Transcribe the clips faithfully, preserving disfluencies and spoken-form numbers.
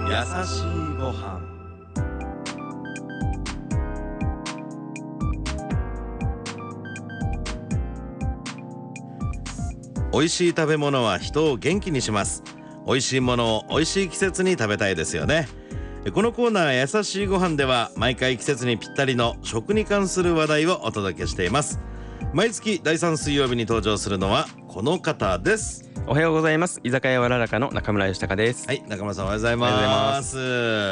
優しいご飯。美味しい食べ物は人を元気にします。美味しいものを美味しい季節に食べたいですよね。このコーナー優しいご飯では毎回季節にぴったりの食に関する話題をお届けしています。毎月だいさん水曜日に登場するのはこの方です。 おはようございます。居酒屋わららかの中村義孝です。 はい、中村さんおはようございます。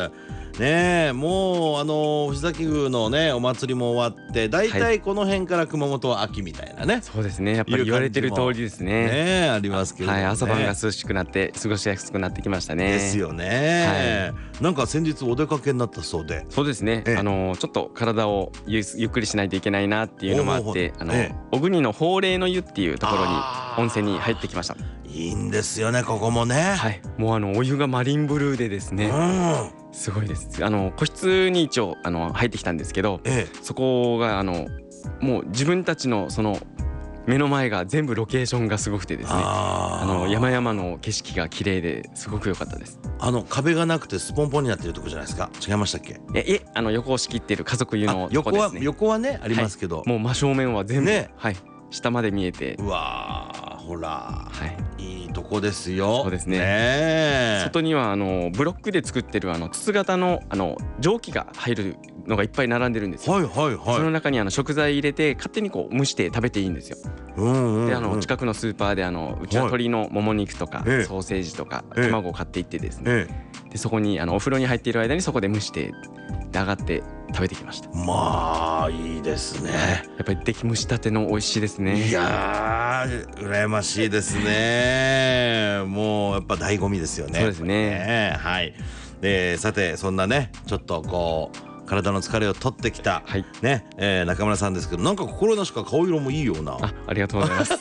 ねえ、もうあの藤崎宮のねお祭りも終わって、だいたいこの辺から熊本は秋みたいなね、はい、 そうですね、やっぱり言われてる通りですね。 ねありますけど、ね、 はい、朝晩が涼しくなって過ごしやすくなってきましたね。 ですよね、はい、なんか先日お出かけになったそうで。 そうですね、あのちょっと体を ゆ, ゆっくりしないといけないなっていうのもあって、あの、ええ、小国の法令の湯っていうところに温泉に入ってきました。 いいんですよね、ここもね。 はい、もうあのお湯がマリンブルーでですね、うん、すごいです。あの個室に一応あの入ってきたんですけど、ええ、そこがあのもう自分たちのその目の前が全部ロケーションがすごくてですね、ああの山々の景色が綺麗ですごく良かったです。 あの壁がなくてスポンポンになってるとこじゃないですか。違いましたっけ？ えいえ、あの横を仕切ってる家族湯のとこですね。 横は横はねありますけど、 はい、もう真正面は全部、ね、はい、下まで見えて、 うわー、ほら、はい、いいとこですよ。 そうですね。ね、外にはあのブロックで作ってるあの筒型のあの蒸気が入るのがいっぱい並んでるんですよ。 はいはいはい。 その中にあの食材入れて勝手にこう蒸して食べていいんですよ。うんうんうん、であの近くのスーパーであのうちは鶏のもも肉とか、はい、ソーセージとか、ええ、卵を買っていってですね、ええ、でそこにあのお風呂に入っている間にそこで蒸してで上がって食べてきました。 まあいいですね。 やっぱり出来蒸したての美味しいですね。 いやー羨ましいですね。もうやっぱ醍醐味ですよね。 そうですね。 ね、はい。でさてそんなねちょっとこう体の疲れを取ってきた、はい、ね、えー、中村さんですけど、なんか心なしか顔色もいいような。 あ、ありがとうございます、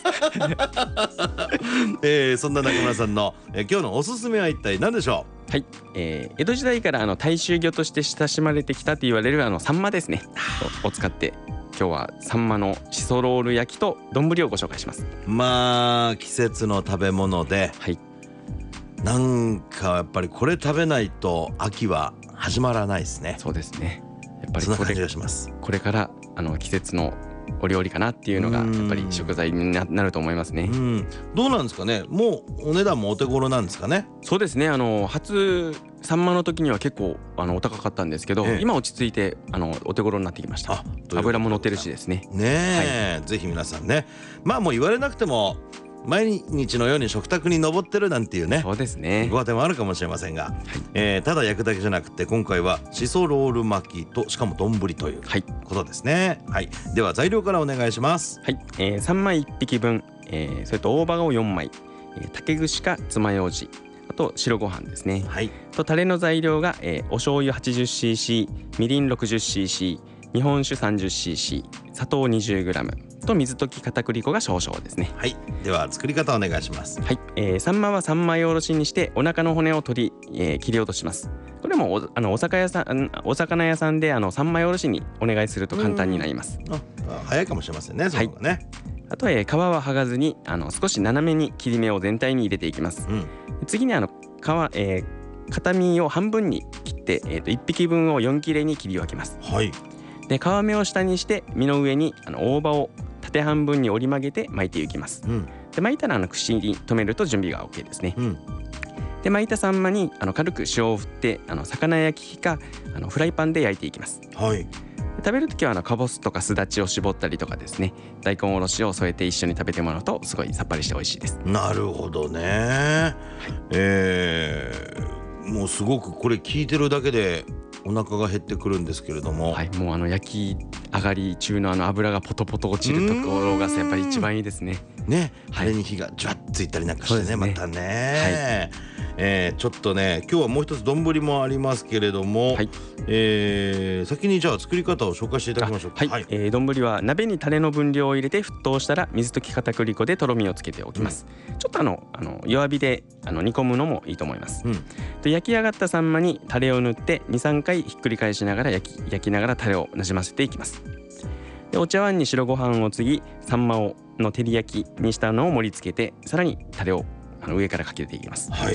えー、そんな中村さんの、えー、今日のおすすめは一体何でしょう？ はい、えー、江戸時代からあの大衆魚として親しまれてきたと言われるあのサンマですねを使って今日はサンマのシソロール焼きと丼をご紹介します。 まあ季節の食べ物で、はい、なんかやっぱりこれ食べないと秋は始まらないですね。 そうですね、やっぱりそんな感じがします。 これからあの季節のお料理かなっていうのがやっぱり食材に な, なると思いますね。うん、 どうなんですかね、もうお値段もお手頃なんですかね？ そうですね、あの初サンマの時には結構あのお高かったんですけど、ええ、今落ち着いてあのお手頃になってきました。油も乗ってるしですね。 ねえ、はい、ぜひ皆さんね、まあもう言われなくても毎日のように食卓に上ってるなんていうね、 そうですね、 ご家庭もあるかもしれませんが、はい、えー、ただ焼くだけじゃなくて今回はシソロール巻きとしかも丼ということですね。はい、はい、では材料からお願いします。 はい、えー、さんまいいっぴきぶん、えー、それと大葉をよんまい、えー、竹串か爪楊枝、あと白ご飯ですね。はい、とタレの材料が、えー、お醤油 はちじゅっシーシー、みりん ろくじゅっシーシー、日本酒 さんじゅっシーシー、砂糖 にじゅうグラム と水溶き片栗粉が少々ですね。 はい、では作り方お願いします。 はい、えー、サンマは三枚おろしにしてお腹の骨を取り、えー、切り落とします。これも お, あのお魚屋さんお魚屋さんであの三枚おろしにお願いすると簡単になります。 ああ早いかもしれませんね、その方がね。はい、 あと、えー、皮は剥がずにあの少し斜めに切り目を全体に入れていきます。うん、次にあの皮、えー、片身を半分に切って、えー、といっぴきぶんをよん切れに切り分けます。はい、で皮目を下にして身の上にあの大葉を縦半分に折り曲げて巻いていきます。うん、で巻いたらあの串に留めると準備が OK ですね。うん、で巻いたサンマにあの軽く塩を振ってあの魚焼き器かあのフライパンで焼いていきます。はい、食べるときはあのかぼすとかすだちを絞ったりとかですね、大根おろしを添えて一緒に食べてもらうとすごいさっぱりして美味しいです。 なるほどね。はい、えー、もうすごくこれ聞いてるだけでお腹が減ってくるんですけれども、 はい、もうあの焼き上がり中のあの油がポトポト落ちるところがやっぱり一番いいですね。 ね、あれに火がジュワッついたりなんかして ね, ねまたね、はいえー、ちょっとね今日はもう一つ丼もありますけれども、はいえー、先にじゃあ作り方を紹介していただきましょうか。 はい、はいえー、丼は鍋にタレの分量を入れて沸騰したら水溶き片栗粉でとろみをつけておきます。うん、ちょっとあのあの弱火であの煮込むのもいいと思います。うん、で焼き上がったサンマにタレを塗って にさんかいひっくり返しながら焼き焼きながらタレをなじませていきます。でお茶碗に白ご飯を継ぎサンマをの照り焼きにしたのを盛り付けてさらにタレをあの上からかけていきます。はい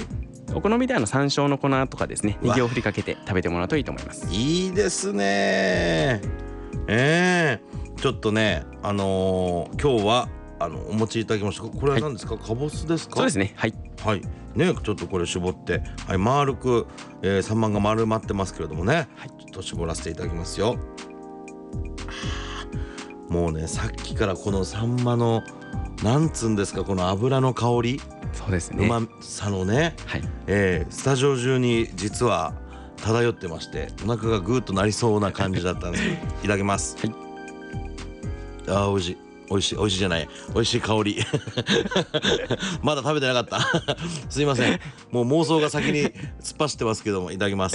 お好みであの山椒の粉とかですね、ネギを振りかけて食べてもらうといいと思います。 いいですね。えー、ちょっとねあのー、今日はあのお持ちいただきました。これは何ですか、はい、かぼすですか？ そうですね。はいはいね、ちょっとこれ絞って、はい、丸く、えー、サンマが丸まってますけれどもね、はい、ちょっと絞らせていただきますよ。もうねさっきからこのサンマのなんつうんですか、この油の香り、 そうですね、 うまさのね、はい、えー、スタジオ中に実は漂ってまして、お腹がグーッとなりそうな感じだったんですけどいただきます。はい、あー美味しい美味しい美味しいじゃない美味しい香りまだ食べてなかったすいません、もう妄想が先に突っ走ってますけども、いただきます。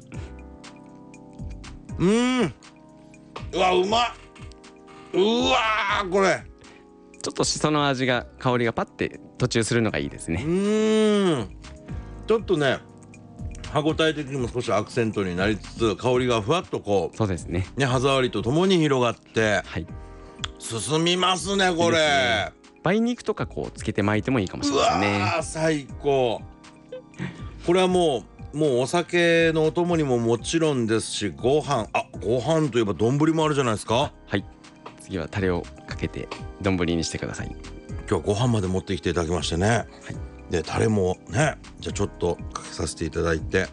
うーん、うわうまっ、うわー、これちょっとしその味が香りがパッて途中するのがいいですね。 うーん、ちょっとね歯ごたえ的にも少しアクセントになりつつ、香りがふわっとこう、 そうですね、 ね、歯触りとともに広がって、はい、進みますねこれ。いいね、 梅肉とかこうつけて巻いてもいいかもしれないですね。 うわー最高。これはもうもうお酒のお供にももちろんですし、ご飯、あ、ご飯といえば丼もあるじゃないですか。 はい、次はタレをかけて丼にしてください。 今日はご飯まで持ってきていただきましてね、はい、でタレもね、じゃあちょっとかけさせていただいて、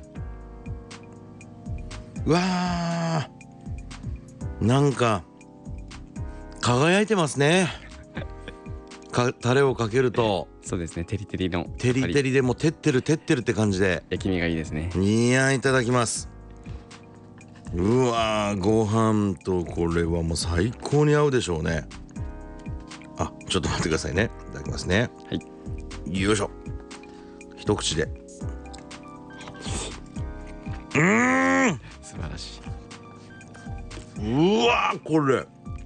うわー、なんか輝いてますねかタレをかけると。 そうですね、テリテリのテリテリでもう照ってる照ってるって感じで焼き目がいいですね。 いや、いただきます。うわー、ご飯とこれはもう最高に合うでしょうね。あ、ちょっと待ってくださいね、いただきますね。はい、よいしょ、一口で。うーん、 素晴らしい。 うわー、これ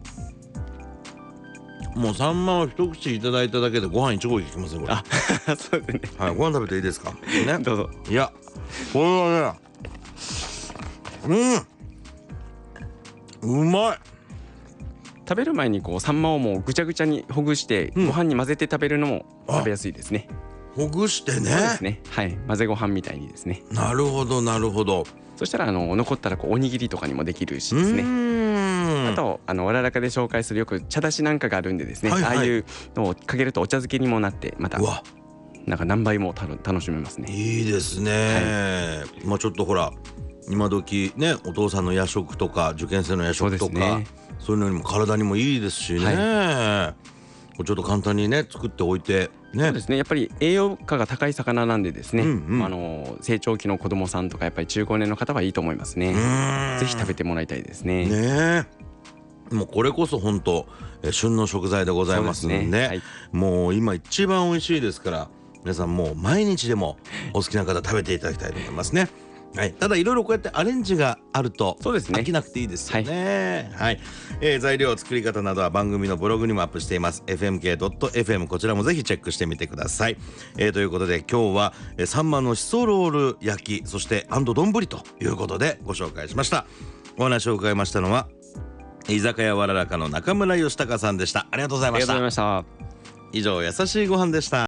もうサンマを一口いただいただけでご飯一合いきますねこれ。 あそうですね、 はい、ご飯食べていいですかね。 どうぞ。 いや、これはね、うん、うまい。 食べる前にこうサンマをもうぐちゃぐちゃにほぐして、うん、ご飯に混ぜて食べるのも食べやすいですね。 ほぐしてね。 そうですね、はい、混ぜご飯みたいにですね。 なるほどなるほど。 そしたらあの残ったらこうおにぎりとかにもできるしですね。あとあのわららかで紹介するよく茶だしなんかがあるんでですね、はいはい、ああいうのをかけるとお茶漬けにもなって、またなんか何倍もた楽しめますね。 いいですね、はい、まあちょっとほら今時ね、お父さんの夜食とか受験生の夜食とか そう、ね、そういうのにも体にもいいですしね、はい、ちょっと簡単にね作っておいてね。 そうですね、やっぱり栄養価が高い魚なんでですね、うんうん、あの成長期の子供さんとかやっぱり中高年の方はいいと思いますね。ぜひ食べてもらいたいですね。 ねえ、もうこれこそ本当え旬の食材でございますので、ね、はい、もう今一番美味しいですから、皆さんもう毎日でもお好きな方食べていただきたいと思いますね。はい、ただいろいろこうやってアレンジがあると飽きなくていいですよね。はい、はい、えー、材料作り方などは番組のブログにもアップしています。 エフエムケードットエフエム こちらもぜひチェックしてみてください。えー、ということで今日はえサンマのしそロール焼き、そしてアンド丼ということでご紹介しました。お話を伺いましたのは居酒屋わららかの中村義孝さんでした。ありがとうございました。 ありがとうございました。 以上、優しいご飯でした。